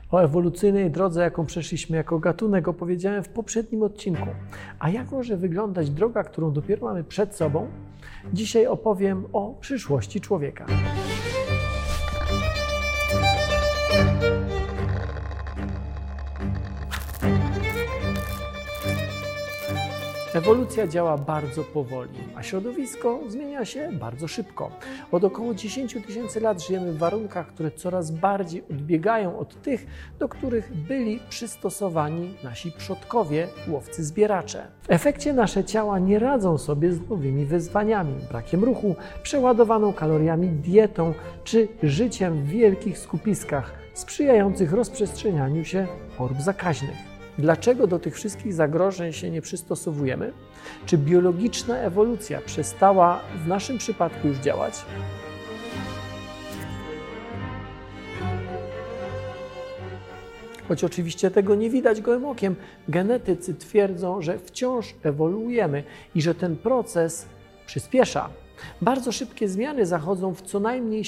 O ewolucyjnej drodze, jaką przeszliśmy jako gatunek, opowiedziałem w poprzednim odcinku. A jak może wyglądać droga, którą dopiero mamy przed sobą? Dzisiaj opowiem o przyszłości człowieka. Ewolucja działa bardzo powoli, a środowisko zmienia się bardzo szybko. Od około 10 000 lat żyjemy w warunkach, które coraz bardziej odbiegają od tych, do których byli przystosowani nasi przodkowie, łowcy-zbieracze. W efekcie nasze ciała nie radzą sobie z nowymi wyzwaniami, brakiem ruchu, przeładowaną kaloriami dietą czy życiem w wielkich skupiskach sprzyjających rozprzestrzenianiu się chorób zakaźnych. Dlaczego do tych wszystkich zagrożeń się nie przystosowujemy? Czy biologiczna ewolucja przestała w naszym przypadku już działać? Choć oczywiście tego nie widać gołym okiem, genetycy twierdzą, że wciąż ewoluujemy i że ten proces przyspiesza. Bardzo szybkie zmiany zachodzą w co najmniej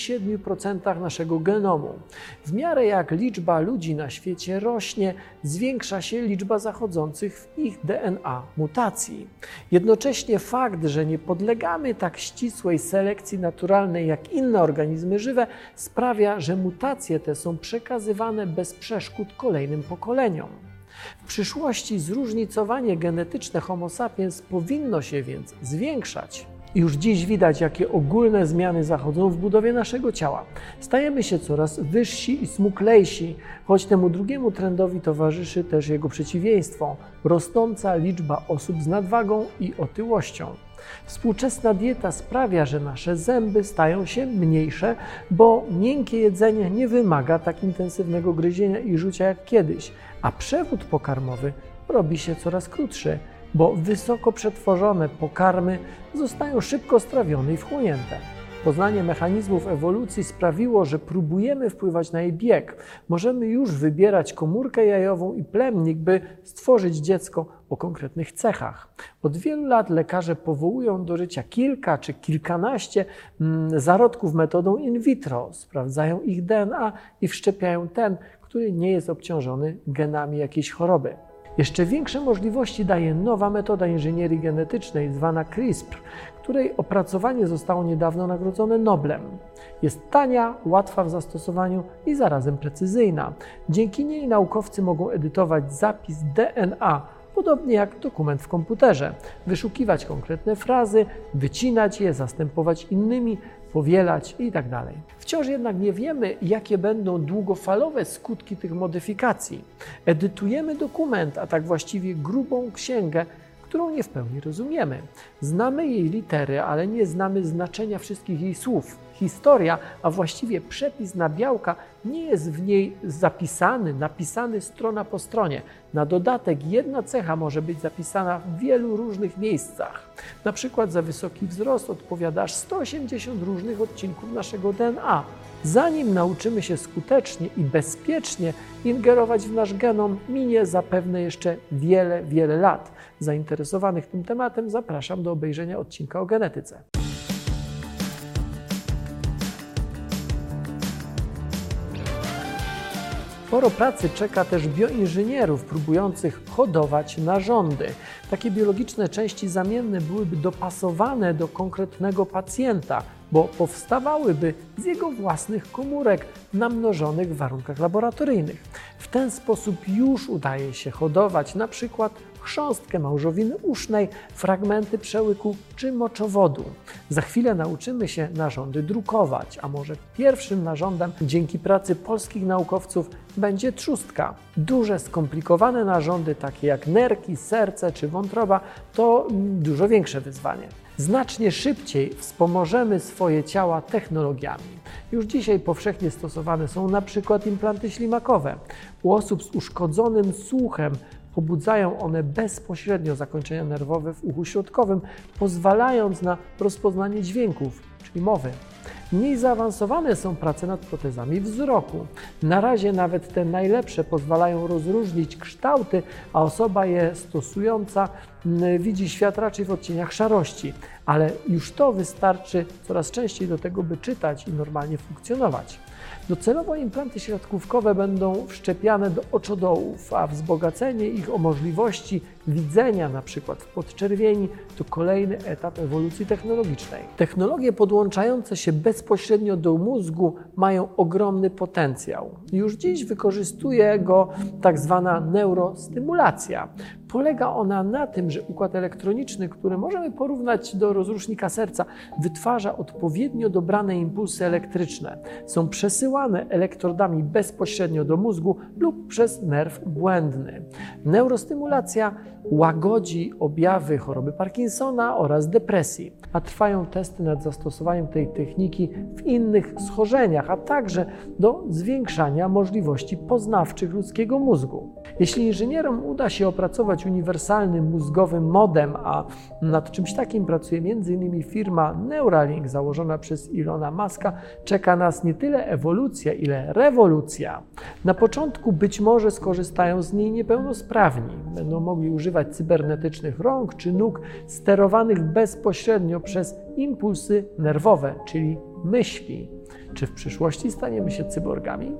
7% naszego genomu. W miarę jak liczba ludzi na świecie rośnie, zwiększa się liczba zachodzących w ich DNA mutacji. Jednocześnie fakt, że nie podlegamy tak ścisłej selekcji naturalnej jak inne organizmy żywe, sprawia, że mutacje te są przekazywane bez przeszkód kolejnym pokoleniom. W przyszłości zróżnicowanie genetyczne Homo sapiens powinno się więc zwiększać. Już dziś widać, jakie ogólne zmiany zachodzą w budowie naszego ciała. Stajemy się coraz wyżsi i smuklejsi, choć temu drugiemu trendowi towarzyszy też jego przeciwieństwo – rosnąca liczba osób z nadwagą i otyłością. Współczesna dieta sprawia, że nasze zęby stają się mniejsze, bo miękkie jedzenie nie wymaga tak intensywnego gryzienia i rzucia jak kiedyś, a przewód pokarmowy robi się coraz krótszy, bo wysoko przetworzone pokarmy zostają szybko strawione i wchłonięte. Poznanie mechanizmów ewolucji sprawiło, że próbujemy wpływać na jej bieg. Możemy już wybierać komórkę jajową i plemnik, by stworzyć dziecko o konkretnych cechach. Od wielu lat lekarze powołują do życia kilka czy kilkanaście zarodków metodą in vitro. Sprawdzają ich DNA i wszczepiają ten, który nie jest obciążony genami jakiejś choroby. Jeszcze większe możliwości daje nowa metoda inżynierii genetycznej zwana CRISPR, której opracowanie zostało niedawno nagrodzone Noblem. Jest tania, łatwa w zastosowaniu i zarazem precyzyjna. Dzięki niej naukowcy mogą edytować zapis DNA, podobnie jak dokument w komputerze, wyszukiwać konkretne frazy, wycinać je, zastępować innymi, powielać itd. Wciąż jednak nie wiemy, jakie będą długofalowe skutki tych modyfikacji. Edytujemy dokument, a tak właściwie grubą księgę, którą nie w pełni rozumiemy. Znamy jej litery, ale nie znamy znaczenia wszystkich jej słów. Historia, a właściwie przepis na białka nie jest w niej napisany strona po stronie. Na dodatek jedna cecha może być zapisana w wielu różnych miejscach. Na przykład za wysoki wzrost odpowiada aż 180 różnych odcinków naszego DNA. Zanim nauczymy się skutecznie i bezpiecznie ingerować w nasz genom, minie zapewne jeszcze wiele lat. Zainteresowanych tym tematem zapraszam do obejrzenia odcinka o genetyce. Sporo pracy czeka też bioinżynierów próbujących hodować narządy. Takie biologiczne części zamienne byłyby dopasowane do konkretnego pacjenta, bo powstawałyby z jego własnych komórek namnożonych w warunkach laboratoryjnych. W ten sposób już udaje się hodować na przykład chrząstkę małżowiny usznej, fragmenty przełyku czy moczowodu. Za chwilę nauczymy się narządy drukować, a może pierwszym narządem dzięki pracy polskich naukowców będzie trzustka. Duże, skomplikowane narządy takie jak nerki, serce czy wątroba to dużo większe wyzwanie. Znacznie szybciej wspomożemy swoje ciała technologiami. Już dzisiaj powszechnie stosowane są na przykład implanty ślimakowe. U osób z uszkodzonym słuchem pobudzają one bezpośrednio zakończenia nerwowe w uchu środkowym, pozwalając na rozpoznanie dźwięków, czyli mowy. Mniej zaawansowane są prace nad protezami wzroku. Na razie nawet te najlepsze pozwalają rozróżnić kształty, a osoba je stosująca widzi świat raczej w odcieniach szarości. Ale już to wystarczy coraz częściej do tego, by czytać i normalnie funkcjonować. Docelowo implanty siatkówkowe będą wszczepiane do oczodołów, a wzbogacenie ich o możliwości widzenia np. w podczerwieni to kolejny etap ewolucji technologicznej. Technologie podłączające się bezpośrednio do mózgu mają ogromny potencjał. Już dziś wykorzystuje go tak zwana neurostymulacja. Polega ona na tym, że układ elektroniczny, który możemy porównać do rozrusznika serca, wytwarza odpowiednio dobrane impulsy elektryczne. Są przesyłane elektrodami bezpośrednio do mózgu lub przez nerw błędny. Neurostymulacja łagodzi objawy choroby Parkinsona oraz depresji, a trwają testy nad zastosowaniem tej techniki w innych schorzeniach, a także do zwiększania możliwości poznawczych ludzkiego mózgu. Jeśli inżynierom uda się opracować uniwersalny mózgowy modem, a nad czymś takim pracuje m.in. firma Neuralink założona przez Elona Muska, czeka nas nie tyle ewolucja, ile rewolucja. Na początku być może skorzystają z niej niepełnosprawni. Będą mogli używać cybernetycznych rąk czy nóg sterowanych bezpośrednio przez impulsy nerwowe, czyli myśli. Czy w przyszłości staniemy się cyborgami?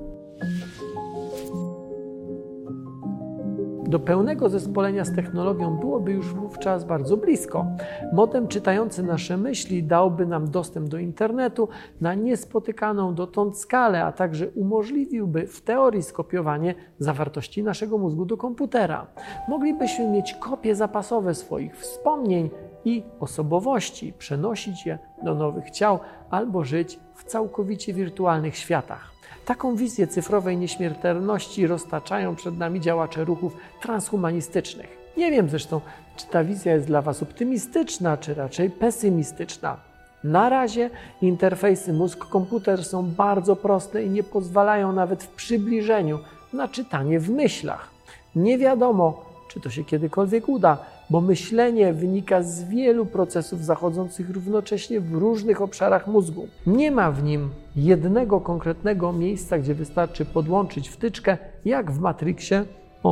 Do pełnego zespolenia z technologią byłoby już wówczas bardzo blisko. Modem czytający nasze myśli dałby nam dostęp do internetu na niespotykaną dotąd skalę, a także umożliwiłby w teorii skopiowanie zawartości naszego mózgu do komputera. Moglibyśmy mieć kopie zapasowe swoich wspomnień i osobowości, przenosić je do nowych ciał albo żyć w całkowicie wirtualnych światach. Taką wizję cyfrowej nieśmiertelności roztaczają przed nami działacze ruchów transhumanistycznych. Nie wiem zresztą, czy ta wizja jest dla Was optymistyczna, czy raczej pesymistyczna. Na razie interfejsy mózg-komputer są bardzo proste i nie pozwalają nawet w przybliżeniu na czytanie w myślach. Nie wiadomo, czy to się kiedykolwiek uda, bo myślenie wynika z wielu procesów zachodzących równocześnie w różnych obszarach mózgu. Nie ma w nim jednego konkretnego miejsca, gdzie wystarczy podłączyć wtyczkę, jak w Matrixie,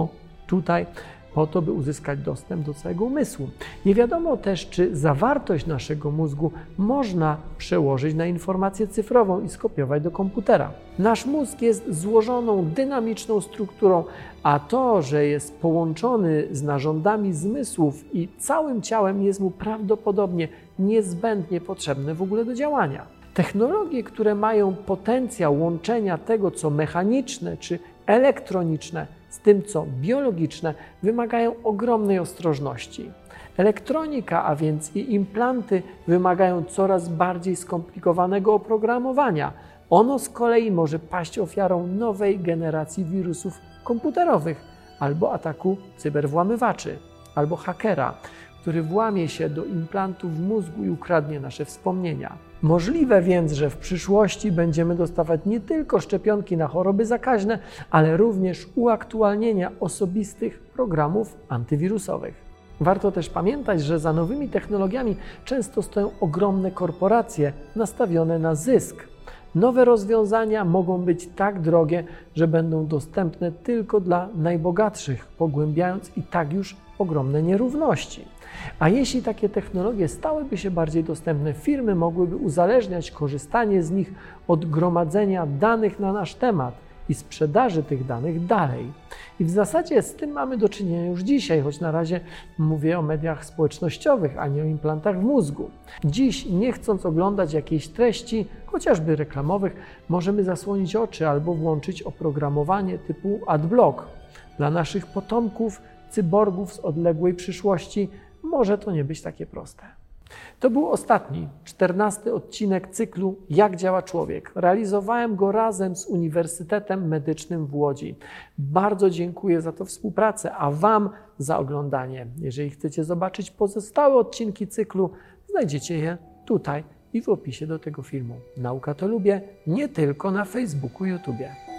tutaj, po to, by uzyskać dostęp do całego umysłu. Nie wiadomo też, czy zawartość naszego mózgu można przełożyć na informację cyfrową i skopiować do komputera. Nasz mózg jest złożoną, dynamiczną strukturą, a to, że jest połączony z narządami zmysłów i całym ciałem, jest mu prawdopodobnie niezbędnie potrzebne w ogóle do działania. Technologie, które mają potencjał łączenia tego, co mechaniczne czy elektroniczne, z tym, co biologiczne, wymagają ogromnej ostrożności. Elektronika, a więc i implanty, wymagają coraz bardziej skomplikowanego oprogramowania. Ono z kolei może paść ofiarą nowej generacji wirusów komputerowych albo ataku cyberwłamywaczy, albo hakera, który włamie się do implantów w mózgu i ukradnie nasze wspomnienia. Możliwe więc, że w przyszłości będziemy dostawać nie tylko szczepionki na choroby zakaźne, ale również uaktualnienia osobistych programów antywirusowych. Warto też pamiętać, że za nowymi technologiami często stoją ogromne korporacje nastawione na zysk. Nowe rozwiązania mogą być tak drogie, że będą dostępne tylko dla najbogatszych, pogłębiając i tak już ogromne nierówności. A jeśli takie technologie stałyby się bardziej dostępne, firmy mogłyby uzależniać korzystanie z nich od gromadzenia danych na nasz temat i sprzedaży tych danych dalej. I w zasadzie z tym mamy do czynienia już dzisiaj, choć na razie mówię o mediach społecznościowych, a nie o implantach w mózgu. Dziś, nie chcąc oglądać jakiejś treści, chociażby reklamowych, możemy zasłonić oczy albo włączyć oprogramowanie typu AdBlock. Dla naszych potomków, cyborgów z odległej przyszłości, może to nie być takie proste. To był ostatni, 14. odcinek cyklu Jak działa człowiek. Realizowałem go razem z Uniwersytetem Medycznym w Łodzi. Bardzo dziękuję za tę współpracę, a Wam za oglądanie. Jeżeli chcecie zobaczyć pozostałe odcinki cyklu, znajdziecie je tutaj i w opisie do tego filmu. Nauka to lubię, nie tylko na Facebooku i YouTubie.